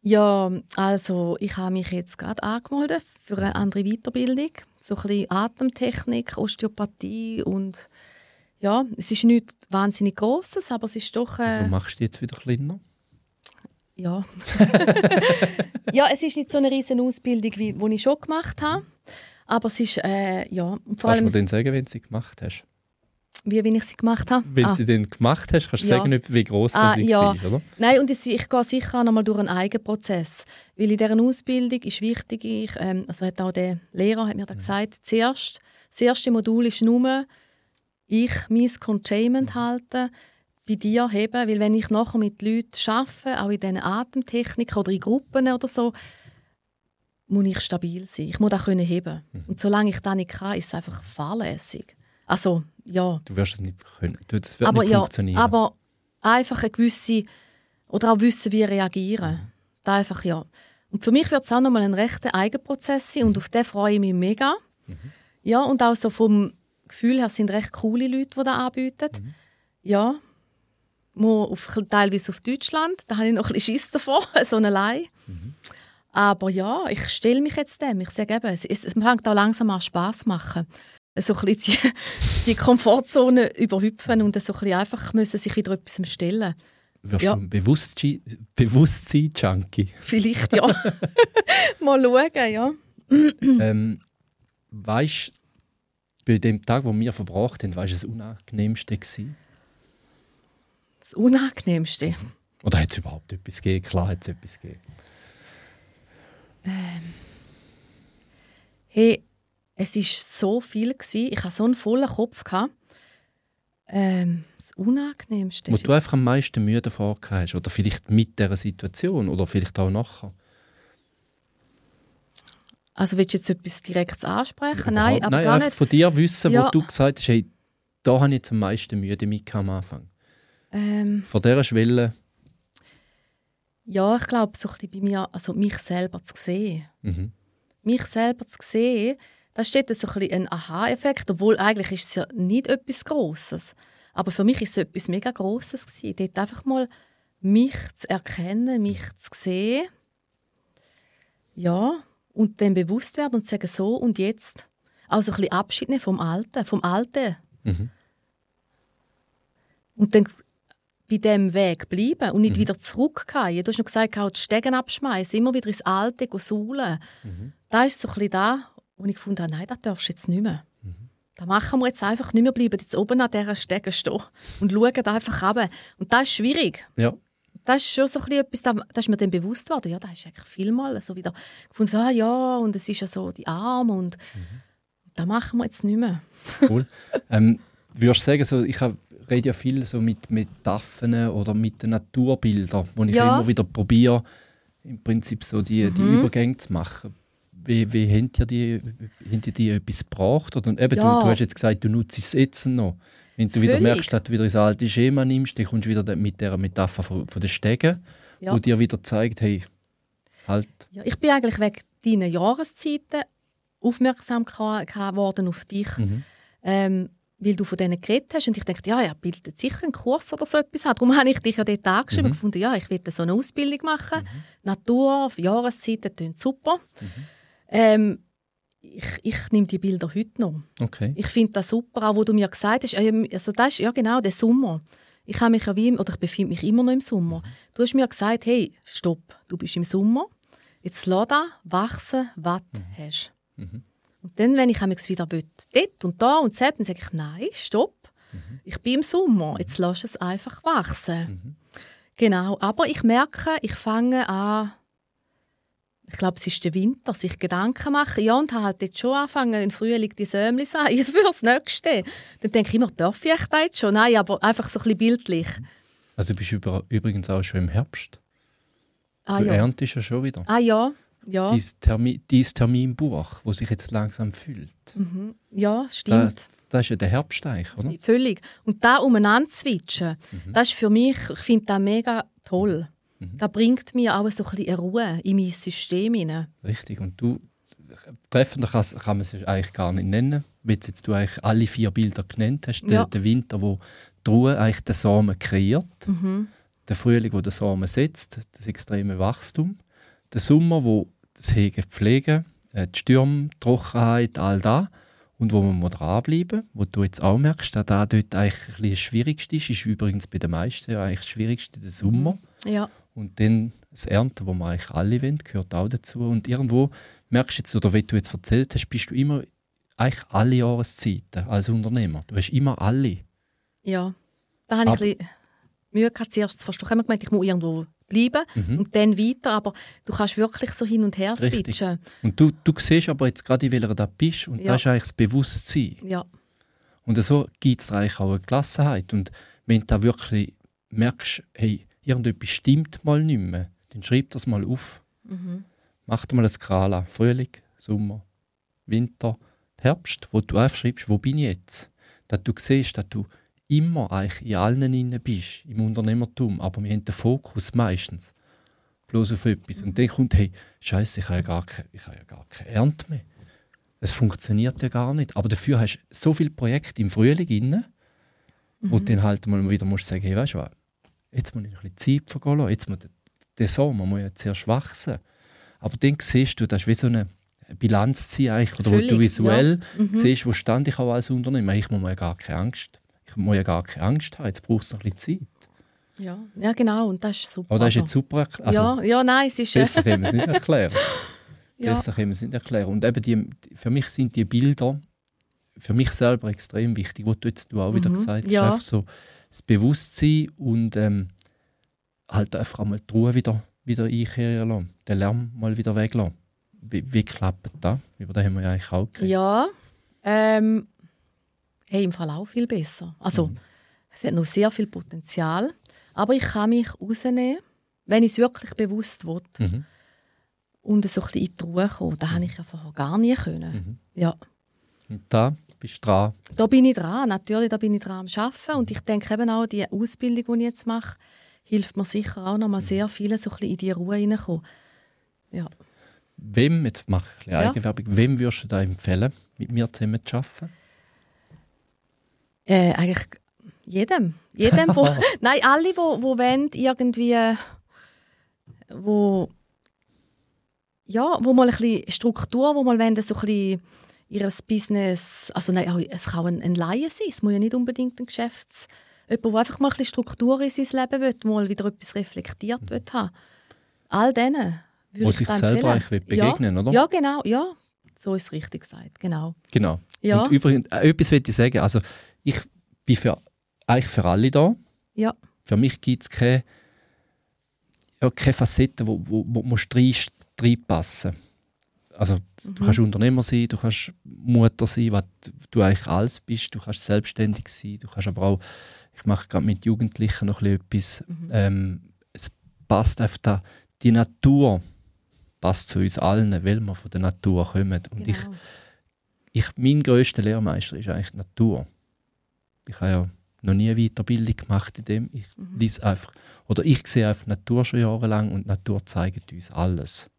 Ja, also ich habe mich jetzt gerade angemeldet für eine andere Weiterbildung. So ein bisschen Atemtechnik, Osteopathie und ja, es ist nichts wahnsinnig Grosses, aber es ist doch... Äh, Also machst du jetzt wieder kleiner? Ja. Ja, es ist nicht so eine riesen Ausbildung, wie die ich schon gemacht habe. Aber es ist, äh, ja... Und vor Kannst du allem, mir denn sagen, wenn du sie gemacht hast? wie, wie ich sie gemacht habe? Wenn Ah. du sie denn gemacht hast, kannst du Ja. sagen, wie gross Ah, das sie ja. war, oder? Nein, und ich, ich gehe sicher auch noch mal durch einen Eigenprozess. Weil in dieser Ausbildung ist wichtig, ich, ähm, also hat auch der Lehrer hat mir da gesagt, zuerst, das erste Modul ist nur, ich mein Containment halten, bei dir heben, weil wenn ich nachher mit Leuten arbeite, auch in diesen Atemtechniken oder in Gruppen oder so, muss ich stabil sein. Ich muss das können heben. Mhm. Und solange ich das nicht kann, ist es einfach fahrlässig. Also, ja. Du wirst es nicht können. Du, das wird Aber nicht ja, funktionieren. aber einfach eine gewisse, oder auch wissen, wie reagieren. Da einfach, ja. Und für mich wird es auch nochmal ein rechter Eigenprozess sein und auf den freue ich mich mega. Mhm. Ja, und auch so vom Gefühl her sind recht coole Leute, die das anbieten. Mhm. Ja, Mo auf, teilweise auf Deutschland, da habe ich noch ein bisschen Schiss davor, so eine Lei. Mhm. Aber ja, ich stelle mich jetzt dem. Ich sage eben, es, es, es fängt auch langsam an Spass machen. So ein bisschen die, die Komfortzone überhüpfen und so ein bisschen einfach müssen sich wieder etwas stellen. Wirst ja. du ein Bewusstsein- Bewusstsein-Junkie? Vielleicht, ja. Mal schauen, ja. ähm, weißt du, bei dem Tag, den wir verbracht haben, weißt du, das Unangenehmste war? Das Unangenehmste. Oder hat es überhaupt etwas gegeben? Klar hat es etwas gegeben. Ähm. Hey, es war so viel. Ich hatte so einen vollen Kopf. Ähm, das Unangenehmste. Wo du einfach am meisten Mühe davor hast. Oder vielleicht mit dieser Situation. Oder vielleicht auch nachher. Also willst du jetzt etwas Direktes ansprechen? Ja, Nein, aber Nein, gar einfach nicht. von dir wissen, Ja. wo du gesagt hast, hey, da habe ich jetzt am meisten Mühe damit am Anfang. Ähm, Von dieser Schwelle. ja, ich glaube, so ein bisschen bei mir, also mich selber zu sehen. Mhm. Mich selber zu sehen, da steht so ein bisschen ein Aha-Effekt, obwohl eigentlich ist es ja nicht etwas Grosses. Aber für mich war es etwas mega Grosses gewesen, dort einfach mal mich zu erkennen, mich zu sehen. Ja, und dann bewusst werden und sagen, so und jetzt. Auch so ein bisschen Abschied nehmen vom Alten, vom Alten. Mhm. Und dann bei diesem Weg bleiben und nicht Mhm. wieder zurückgehen. Du hast noch gesagt, auch die Stegen abschmeißen, immer wieder ins Alte saulen. Mhm. Das ist so ein bisschen das, wo ich gefunden habe, nein, das darfst du jetzt nicht mehr. Mhm. Das machen wir jetzt einfach nicht mehr, bleiben jetzt oben an dieser Stege stehen und schauen einfach runter. Und das ist schwierig. Ja. Das ist schon so ein bisschen etwas, da da ist mir dann bewusst geworden, ja, das ist eigentlich vielmal so wieder gefunden, so, ah, ja, und es ist ja so die Arme und Mhm. das machen wir jetzt nicht mehr. Cool. ähm, würdest du sagen, so, ich hab, rede ja viel so mit Metaphern oder mit den Naturbildern, wo ich Ja. immer wieder probiere, im Prinzip so die, die Mhm. Übergänge zu machen. Wie, wie haben dir die, haben dir die etwas gebracht? Oder, eben, Ja. du, du hast jetzt gesagt, du nutzt es jetzt noch. Wenn du wieder Völlig. merkst, dass du wieder ins alte Schema nimmst, dann kommst du wieder mit dieser Metapher von, von den Stegen, Ja. die dir wieder zeigt, hey, halt. Ja, ich bin eigentlich wegen deiner Jahreszeiten aufmerksam geworden auf dich, Mhm. ähm, weil du von denen geredet hast. Und ich dachte, ja, er bildet sicher einen Kurs oder so etwas an. Darum habe ich dich ja dort angeschrieben Mhm. und gefunden, ja, ich will so eine Ausbildung machen. Natur, Jahreszeiten, tönt super. Ähm, ich, ich nehme die Bilder heute noch. Okay. Ich finde das super, auch wo du mir gesagt hast, äh, also das ist ja genau der Sommer. Ich habe mich ja wie, oder ich befinde mich immer noch im Sommer. Du hast mir gesagt, hey, stopp, du bist im Sommer, jetzt lass das wachsen, was du hast. Mhm. Und dann, wenn ich mich wieder will, dort und da und so, dann sage ich, nein, stopp, ich bin im Sommer, jetzt lass es einfach wachsen. Mhm. Genau, aber ich merke, ich fange an, ich glaube, es ist der Winter, sich Gedanken machen. Ja, und habe halt jetzt schon angefangen, im Frühling die Sämli säen fürs Nächste. Dann denke ich immer, darf ich das jetzt schon? Nein, aber einfach so ein bisschen bildlich. Also du bist über, übrigens auch schon im Herbst. Ah Du ja, erntest ja schon wieder. ah, ja. ja. Dein Termin, dein Terminbuch, das sich jetzt langsam füllt. Mhm. Ja, stimmt. Das, das ist ja der Herbst eigentlich, oder? Völlig. Und da umeinander zu switchen, Mhm. das ist für mich, ich finde das mega toll. Mhm. Das bringt mir auch so ein bisschen Ruhe in mein System hinein. Richtig. Und du, treffender kann, kann man es eigentlich gar nicht nennen, weil jetzt du eigentlich alle vier Bilder genannt hast. Ja. Der, der Winter, wo die Ruhe eigentlich den Samen kreiert. Mhm. Der Frühling, wo der Samen setzt, das extreme Wachstum. der Sommer, wo das Hegen pflegen, äh, die Stürme, die Trockenheit, all das. Und wo man dranbleiben muss, wo du jetzt auch merkst, dass da dort eigentlich ein bisschen das Schwierigste ist, ist übrigens bei den meisten ja eigentlich das Schwierigste der Sommer. Ja. Und dann das Ernten, wo wir eigentlich alle wollen, gehört auch dazu. Und irgendwo merkst du jetzt, oder wie du jetzt erzählt hast, bist du immer eigentlich alle Jahreszeiten als Unternehmer. Du hast immer alle. Ja, da habe ich ein bisschen Mühe gehabt, zuerst zu verstehen. Ich habe gemeint, ich muss irgendwo bleiben Mhm. und dann weiter, aber du kannst wirklich so hin und her Richtig. switchen. Und du, du siehst aber jetzt gerade, in welcher du bist. Und Ja. das ist eigentlich das Bewusstsein. Ja, Und so gibt es eigentlich auch eine Gelassenheit. Und wenn du da wirklich merkst, hey, irgendetwas stimmt mal nicht mehr, dann schreib das mal auf. mhm. Mach dir mal eine Skala. Frühling, Sommer, Winter, Herbst, wo du einfach schreibst, wo bin ich jetzt? Dass du siehst, dass du immer eigentlich in allen innen bist, im Unternehmertum, aber wir haben den Fokus meistens bloß auf etwas. Und dann kommt, hey, Scheiße, ich habe ja gar keine, ich habe ja gar keine Ernte mehr. Es funktioniert ja gar nicht. Aber dafür hast du so viele Projekte im Frühling inne, wo du dann halt mal wieder musst sagen, hey, weißt du was, jetzt muss ich ein bisschen Zeit vergehen lassen, jetzt muss der, der Sommer muss ja zuerst wachsen. Aber dann siehst du, das ist wie so eine Bilanz ziehen, eigentlich, oder wo Völlig, du visuell ja. Mhm. siehst, wo stand ich auch als Unternehmer. Ich muss mir ja gar keine Angst, ich muss ja gar keine Angst haben, jetzt brauchst du noch ein bisschen Zeit. Ja. Ja, genau, und das ist super. Aber das ist Also, jetzt super erklärt. Also, ja, ja, nein, es ist... besser können wir es nicht erklären. ja. Besser können wir es nicht erklären. Und eben die, für mich sind die Bilder für mich selber extrem wichtig, was du jetzt du auch wieder Mhm. gesagt hast. Ja. Einfach so das Bewusstsein und ähm, halt einfach einmal die Ruhe wieder, wieder einkehren lassen, den Lärm mal wieder weglassen. Wie, wie klappt das? Über das haben wir ja eigentlich auch geredet. Ja, ähm, hey, im Fall auch viel besser. Also, Mhm. es hat noch sehr viel Potenzial, aber ich kann mich rausnehmen, wenn ich es wirklich bewusst will Mhm. und so ein bisschen in die Ruhe kommen. Das habe ich ja vorher gar nie können. Mhm. Ja, Und da bist du dran. da bin ich dran, natürlich, da bin ich dran am Arbeiten und ich denke eben auch, die Ausbildung, die ich jetzt mache, hilft mir sicher auch noch mal sehr viel, so ein bisschen in die Ruhe hineinkommen. Ja. Wem, jetzt mache ich ein bisschen Ja. Eigenwerbung, wem würdest du da empfehlen, mit mir zusammen zu arbeiten? Äh, eigentlich jedem. Jedem, wo, nein, alle, wo, wo wollen, irgendwie, wo, ja, wo mal ein bisschen Struktur, wo mal wollen, so ein bisschen ihr Business, also nein, auch- es kann auch ein, ein Laie sein, es muss ja nicht unbedingt ein Geschäfts, jemand, der einfach mal ein bisschen Struktur in sein Leben will, mal wieder etwas reflektiert will haben. All denen würde Wo ich sich da selber empfehlen. eigentlich will begegnen, ja, oder? Ja, genau, ja, so ist es richtig gesagt, genau. Genau. Ja. Und übrigens, äh, etwas möchte ich sagen, also ich bin für, eigentlich für alle da. Ja, Für mich gibt es keine, ja, keine Facetten, wo, wo, wo musst rein, reinpassen. Also Mhm. du kannst Unternehmer sein, du kannst Mutter sein, was du eigentlich alles bist, du kannst selbstständig sein, du kannst aber auch, ich mache gerade mit Jugendlichen noch ein bisschen etwas, Mhm. ähm, es passt einfach da, die Natur passt zu uns allen, weil wir von der Natur kommen. Und ich, genau. ich, mein grösster Lehrmeister ist eigentlich die Natur. Ich habe ja noch nie eine Weiterbildung gemacht in dem. Ich Mhm. lese einfach, oder ich sehe einfach die Natur schon jahrelang und die Natur zeigt uns alles.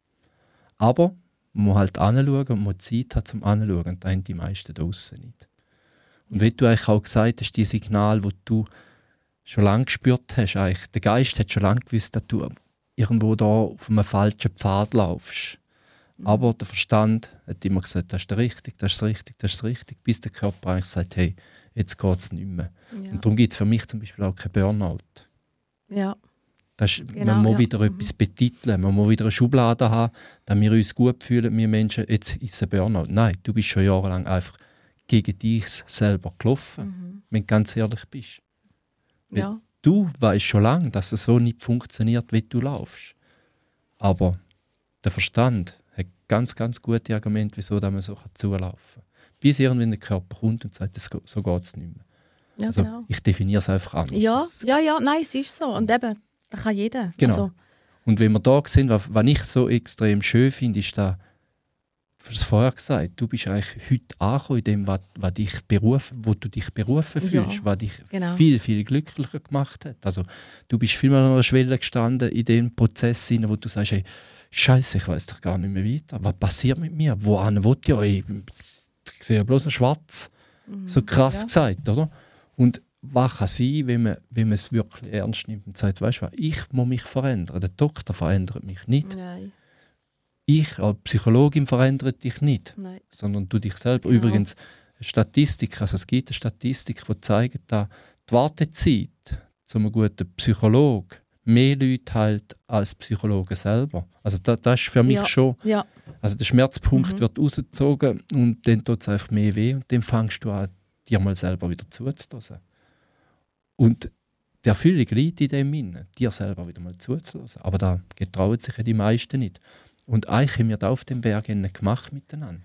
Aber man muss halt anschauen und man muss Zeit haben zum Anschauen. Und das haben die meisten draussen nicht. Und wie du eigentlich auch gesagt hast, die Signale, die du schon lange gespürt hast, eigentlich, der Geist hat schon lange gewusst, dass du irgendwo da auf einem falschen Pfad laufst. Aber der Verstand hat immer gesagt, das ist der richtig, das ist richtig, das ist richtig, bis der Körper eigentlich sagt, hey, jetzt geht es nicht mehr. Ja. Und darum gibt es für mich zum Beispiel auch kein Burnout. Ja. Das ist, Genau, man muss ja. wieder Mhm. etwas betiteln, man muss wieder eine Schublade haben, damit wir uns gut fühlen, wir Menschen, jetzt ist es ein Burnout. Nein, du bist schon jahrelang einfach gegen dich selber gelaufen, Mhm. wenn du ganz ehrlich bist. Ja. Du weißt schon lange, dass es so nicht funktioniert, wie du laufst. Aber der Verstand hat ganz, ganz gute Argumente, wieso dass man so zulaufen kann. Bis irgendwann der Körper kommt und sagt, das go- so geht es nicht mehr. Ja, Also, genau. ich definiere es einfach anders. Ja, Das- ja, ja, nein, es ist so. Und eben, das kann jeder. Genau. Also, Und wenn wir da sind, was, was ich so extrem schön finde, ist da, du hast es vorher gesagt, du bist eigentlich heute angekommen in dem, was, was dich berufen, wo du dich berufen Ja, fühlst, was dich genau. viel, viel glücklicher gemacht hat. Also du bist viel mal an einer Schwelle gestanden in dem Prozess, hinein, wo du sagst, hey, Scheiße, ich weiß doch gar nicht mehr weiter. Was passiert mit mir? Wohin will ich? Ja, ich, ich sehe ja bloß noch schwarz. So krass ja. gesagt, oder? Und was kann sein, wenn man, wenn man es wirklich ernst nimmt und sagt, weißt du was, ich muss mich verändern. Der Doktor verändert mich nicht. Nein. ich als Psychologin verändere dich nicht, Nein. sondern du dich selber. Genau. Übrigens, Statistik, also es gibt eine Statistik, die zeigt, dass die Wartezeit zu einem guten Psychologen mehr Leute heilt als Psychologen selber. Also da, das ist für mich Ja. schon, Ja. also der Schmerzpunkt Mhm. wird rausgezogen und dann tut es einfach mehr weh und dann fängst du an, dir mal selber wieder zuzulassen. Und die Erfüllung liegt in dem Innen, dir selber wieder mal zuzulassen. Aber da getrauen sich ja die meisten nicht. Und eigentlich haben wir das auf dem Berg gemacht miteinander.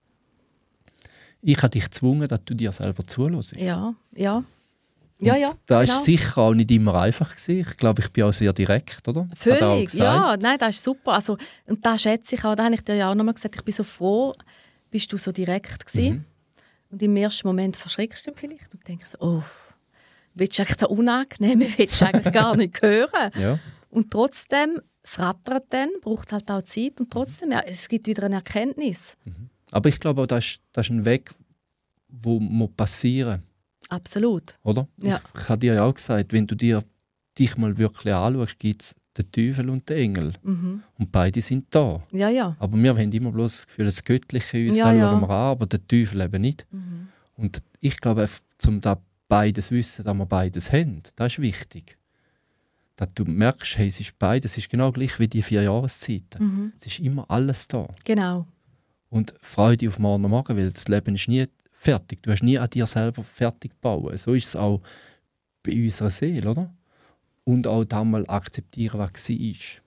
Ich habe dich gezwungen, dass du dir selber zulässt. Ja, ja. Ja, ja. Da genau. ist sicher auch nicht immer einfach gewesen. Ich glaube, ich bin auch sehr direkt, oder? Hat er auch Völlig, gesagt. ja. Nein, das ist super. Also, und das schätze ich auch. Da habe ich dir ja auch nochmal gesagt, ich bin so froh, bist du so direkt gewesen. Mhm. Und im ersten Moment verschreckst du vielleicht und denkst so, oh, willst du eigentlich das Unangenehme, willst du eigentlich gar nicht hören. Ja. Und trotzdem, es rattert dann, braucht halt auch Zeit und trotzdem, ja, es gibt wieder eine Erkenntnis. Aber ich glaube auch, das ist, das ist ein Weg, wo muss passieren, Absolut. oder? Ja. Ich, ich habe dir ja auch gesagt, wenn du dir dich mal wirklich anschaust, gibt es den Teufel und den Engel. Mhm. Und beide sind da. Ja, ja. Aber wir haben immer bloß das Gefühl, das Göttliche in uns, Ja, da ja. schauen wir an, aber der Teufel eben nicht. Mhm. Und ich glaube, um da beides zu wissen, dass wir beides haben, das ist wichtig. Dass du merkst, hey, es ist beides, es ist genau gleich wie die vier Jahreszeiten. Mhm. Es ist immer alles da. Genau. Und Freude auf morgen morgen, weil das Leben ist nie fertig. Du hast nie an dir selber fertig gebaut. So ist es auch bei unserer Seele, oder? Und auch da mal akzeptieren, was war.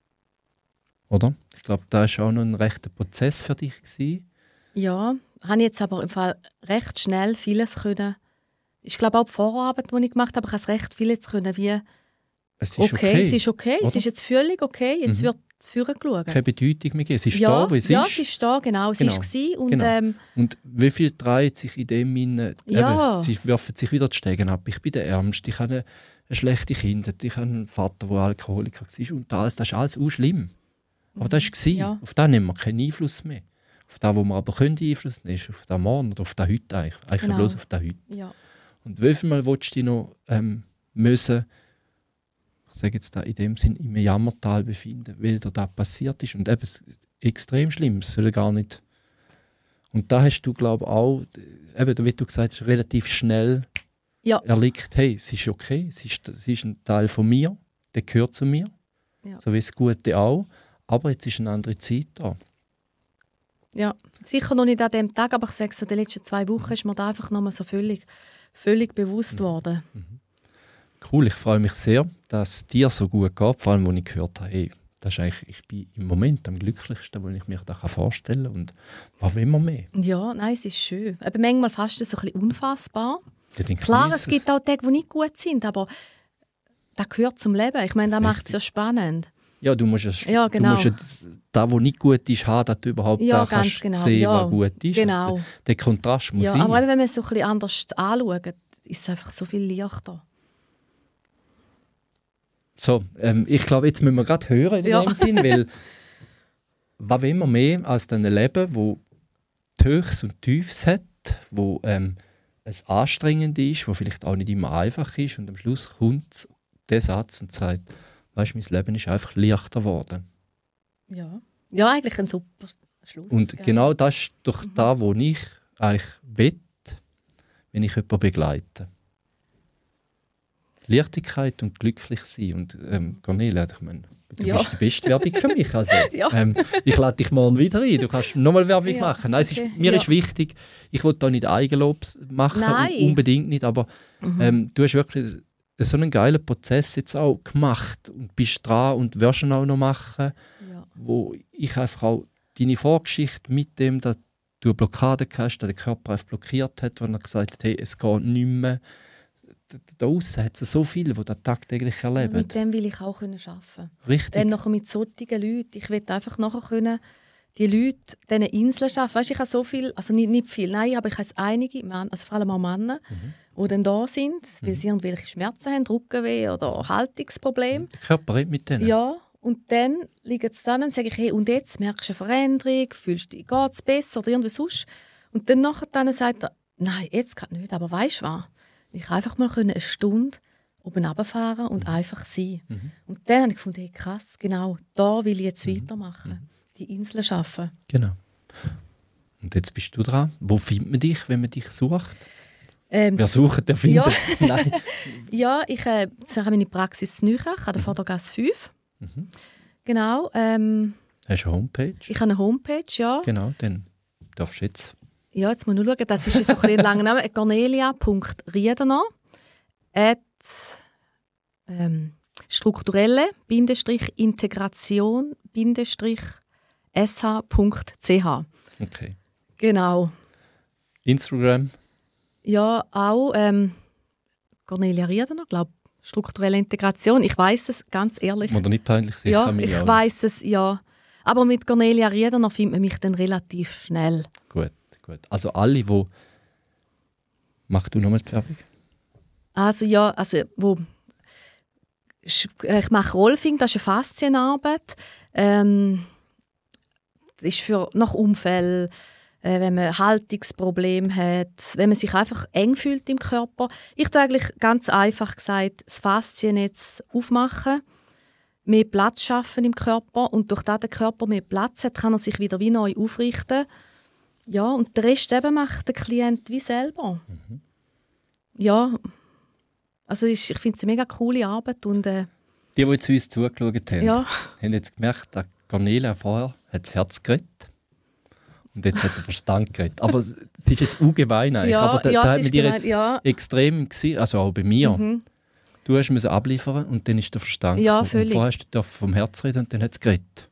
Oder? Ich glaube, das war auch noch ein rechter Prozess für dich gewesen. Ja, habe jetzt aber im Fall recht schnell vieles können. Ich glaube auch die Vorarbeit, die ich gemacht habe, ich habe es recht viel jetzt können, wie Es ist okay, okay. es ist okay, es oder? ist jetzt völlig okay, jetzt Mhm. wird führen geschaut. Keine Bedeutung mehr geben. Es ist ja, da, wo es ja, ist. es ist da, genau, es Genau. ist gsi und Genau. ähm, Und wie viel dreht sich in dem Sinne? Ja. Eben, sie werfen sich wieder die Stegen ab. Ich bin der Ärmste, ich habe eine, eine schlechte Kindheit, ich habe einen Vater, der Alkoholiker war. Und das, das ist alles auch schlimm. Aber das war. Ja. Auf das nehmen wir keinen Einfluss mehr. Auf das, wo wir aber können Einfluss nehmen, ist auf das Morgen oder auf das Heute eigentlich. Eigentlich Genau. bloß auf das Heute. ja. Und wie viel Mal willst du dich noch ähm, müssen, ich sage jetzt da in dem Sinn, im Jammertal befinden, weil dir das passiert ist. Und eben es- extrem schlimm, es soll gar nicht. Und da hast du, glaube ich, auch, eben, wie du gesagt hast, relativ schnell Ja. erlickt, hey, es ist okay, es ist, es ist ein Teil von mir, der gehört zu mir, Ja. so wie das Gute auch, aber jetzt ist eine andere Zeit da. Ja, sicher noch nicht an dem Tag, aber ich sage so, die letzten zwei Wochen ist mir da einfach nochmal so völlig, völlig bewusst geworden. Cool, ich freue mich sehr, dass es dir so gut geht, vor allem, als ich gehört habe, hey, das ist eigentlich, ich bin im Moment am glücklichsten, wo ich mir das vorstellen kann. Und was will man mehr? Ja, nein, es ist schön. Aber manchmal fast so ein bisschen unfassbar. Ja, dann Klar, genieß es gibt auch Tage, die nicht gut sind, aber das gehört zum Leben. Ich meine, das macht es ja spannend. Ja, du musst, es, Ja, genau. du musst ja das, was nicht gut ist, haben, dass du überhaupt Ja, da ganz kannst genau. sehen, Ja, was gut ist. genau. Also der, der Kontrast muss Ja, sein. aber eben, wenn man es so ein bisschen anders anschaut, ist es einfach so viel leichter. So, ähm, ich glaube, jetzt müssen wir gerade hören in Ja. dem Sinn, weil was will man mehr als ein Leben, wo Höchst und Tiefs hat, wo ähm, es anstrengend ist, wo vielleicht auch nicht immer einfach ist und am Schluss kommt der Satz und sagt, weißt du, mein Leben ist einfach leichter geworden. Ja, ja eigentlich ein super Schluss. Und gell? genau das ist doch da, wo ich eigentlich will, wenn ich jemanden begleite. Leichtigkeit und glücklich sein. Und ähm, Cornelia, ich meine, du Ja. bist die beste Werbung für mich. Also, Ja. ähm, ich lade dich morgen wieder ein. Du kannst nochmal Werbung Ja, machen. Nein, es ist, okay. mir Ja. ist wichtig, ich will da nicht Eigenlob machen, Nein. un- unbedingt nicht, aber Mhm. ähm, du hast wirklich so einen geilen Prozess jetzt auch gemacht und bist dran und wirst ihn auch noch machen, Ja. wo ich einfach auch deine Vorgeschichte mit dem, dass du eine Blockade hast, dass der Körper einfach blockiert hat, wo er gesagt hat, hey, es geht nicht mehr. Da- Da aussen hat es so viele, die das tagtäglich erleben. Mit dem will ich auch arbeiten können. Richtig. Dann nachher mit solchen Leuten. Ich will einfach nachher können, die Leute, diesen Inseln schaffen. Weißt, ich habe so viel, also nicht, nicht viel, nein, aber ich habe einige, Männer, also vor allem auch Männer, die dann da sind, weil sie irgendwelche Schmerzen haben, Rückenweh oder Haltungsprobleme. Der Körper redet mit denen. Ja, und dann liegen sie dann und sage ich, hey, und jetzt merkst du eine Veränderung, fühlst du dich, geht es besser oder irgendwie sonst. Und dann nachher dann sagt er, nein, jetzt gerade nicht, aber weißt du was? Ich einfach mal eine Stunde oben runterfahren und einfach sein. Und dann habe ich gefunden, hey, krass, genau, da will ich jetzt weitermachen. die Inseln schaffen. Genau. Und jetzt bist du dran. Wo findet man dich, wenn man dich sucht? Ähm, Wer sucht, der findet. Ja. Nein. Ja, ich äh, habe meine Praxis in Nüchach, an der Vordergasse fünf. Mhm. Genau. Ähm, Hast du eine Homepage? ich habe eine Homepage, ja. Genau, dann darfst du jetzt. Ja, jetzt muss ich noch schauen. Das ist so ein bisschen ein langer Name. cornelia punkt riedener at ähm, strukturelle Bindestrich Integration Bindestrich sh punkt c h. Okay. Genau. Instagram? Ja, auch ähm, Cornelia Riedener, glaube strukturelle Integration. Ich weiß es, ganz ehrlich. Oder nicht peinlich, sicher. Ja, ich weiß es, ja. Aber mit Cornelia Riedener findet man mich dann relativ schnell. Gut, gut. Also alle, die... Mach du nochmal die Werbung? Also ja, also wo... Ich mache Rolfing, das ist eine Faszienarbeit. Ähm, das ist für nach Unfällen, äh, wenn man Haltungsprobleme hat, wenn man sich einfach eng fühlt im Körper. Ich tue eigentlich ganz einfach gesagt, das Fasziennetz aufmachen, mehr Platz schaffen im Körper und durch das der Körper mehr Platz hat, kann er sich wieder wie neu aufrichten. Ja, und den Rest eben macht der Klient wie selber. Mhm. Ja, also ich finde es eine mega coole Arbeit. Und, äh, die, die jetzt uns zugeschaut haben, ja. haben jetzt gemerkt, dass Cornelia vorher hat das Herz geredet und jetzt hat der Verstand geredet. Aber es ist jetzt ungemein eigentlich. Ja, aber da, ja, da hat es man dir gemein, jetzt ja. extrem gesehen, also auch bei mir. Mhm. Du hast müssen abliefern und dann ist der Verstand ja, gekommen. Und vorher hast du vom Herz reden und dann hat es geredet.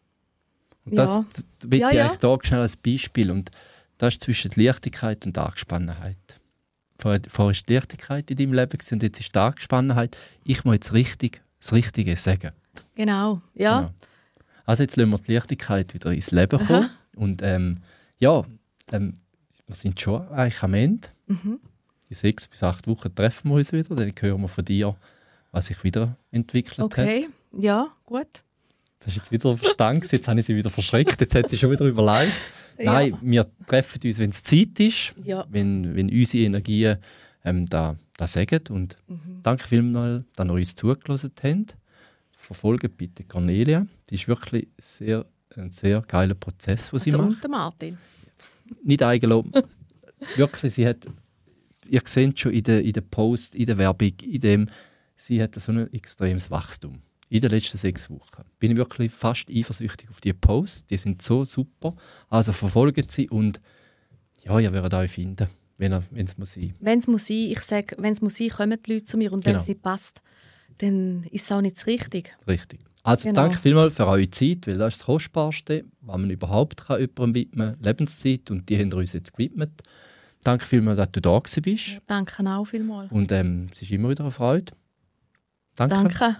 Und ja. das, das will ja, ich ja. eigentlich da schnell als Beispiel. Und das ist zwischen der Leichtigkeit und der Angespannheit. Vorher war die Leichtigkeit in deinem Leben und jetzt ist die Angespannheit. Ich muss jetzt richtig, das Richtige sagen. Genau, ja. Genau. Also jetzt lassen wir die Leichtigkeit wieder ins Leben Aha. kommen. Und ähm, ja, ähm, wir sind schon eigentlich am Ende. Mhm. In sechs bis acht Wochen treffen wir uns wieder. Dann hören wir von dir, was sich wieder entwickelt Okay, hat. ja, gut. Das ist jetzt wieder der Verstand. Jetzt habe ich sie wieder verschreckt. Jetzt hat sie schon wieder überlegt. Ja. Nein, wir treffen uns, wenn es Zeit ist, Ja. wenn, wenn unsere Energien ähm, da, da sagen. Und Mhm. danke vielmals, dass ihr uns zugelassen habt. Verfolgt bitte Cornelia. Die ist wirklich sehr, ein sehr geiler Prozess, den sie Also macht. und der Martin. Nicht eigenlob. Wirklich, sie hat, ihr seht schon in der, in der Post, in der Werbung, in dem, sie hat so ein extremes Wachstum. In den letzten sechs Wochen bin ich wirklich fast eifersüchtig auf die Posts. Die sind so super. Also verfolgt sie und ja, ihr werdet euch finden, wenn es muss sein. Wenn es muss sein, ich sage, wenn es muss sein, kommen die Leute zu mir und wenn Genau. es nicht passt, dann ist es auch nicht das Richtige. Richtig. Also Genau. danke vielmals für eure Zeit, weil das ist das Kostbarste, was man überhaupt kann jemandem widmen kann. Lebenszeit und die haben wir uns jetzt gewidmet. Danke vielmals, dass du da gewesen bist. Danke auch vielmals. Und ähm, es ist immer wieder eine Freude. Danke. Danke.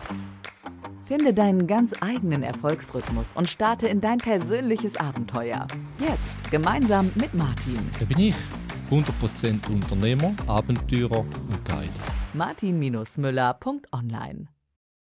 Finde deinen ganz eigenen Erfolgsrhythmus und starte in dein persönliches Abenteuer. Jetzt gemeinsam mit Martin. Da bin ich, hundert Prozent Unternehmer, Abenteurer und Guide. martin Müller punkt online